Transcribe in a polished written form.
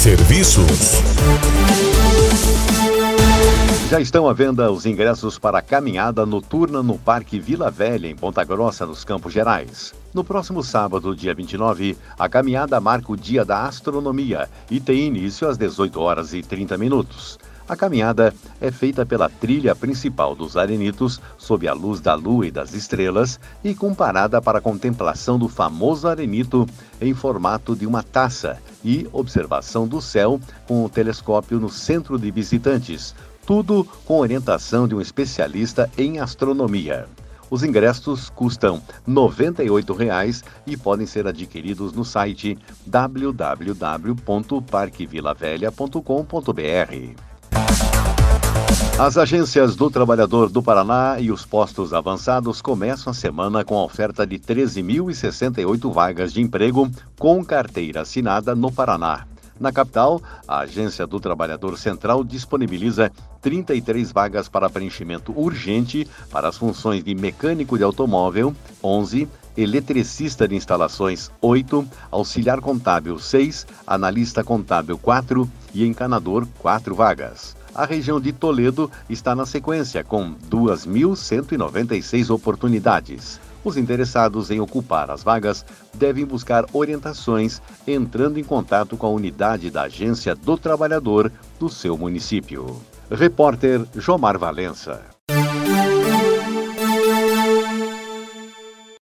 Serviços. Já estão à venda os ingressos para a caminhada noturna no Parque Vila Velha, em Ponta Grossa, nos Campos Gerais. No próximo sábado, dia 29, a caminhada marca o Dia da Astronomia e tem início às 18h30. A caminhada é feita pela trilha principal dos Arenitos, sob a luz da lua e das estrelas, e com parada para a contemplação do famoso arenito em formato de uma taça e observação do céu com o telescópio no centro de visitantes, tudo com orientação de um especialista em astronomia. Os ingressos custam R$ 98,00 e podem ser adquiridos no site www.parquevilavelha.com.br. As agências do Trabalhador do Paraná e os postos avançados começam a semana com a oferta de 13.068 vagas de emprego com carteira assinada no Paraná. Na capital, a Agência do Trabalhador Central disponibiliza 33 vagas para preenchimento urgente para as funções de mecânico de automóvel, 11, eletricista de instalações, 8, auxiliar contábil, 6, analista contábil, 4 e encanador, 4 vagas. A região de Toledo está na sequência, com 2.196 oportunidades. Os interessados em ocupar as vagas devem buscar orientações entrando em contato com a unidade da Agência do Trabalhador do seu município. Repórter Jomar Valença.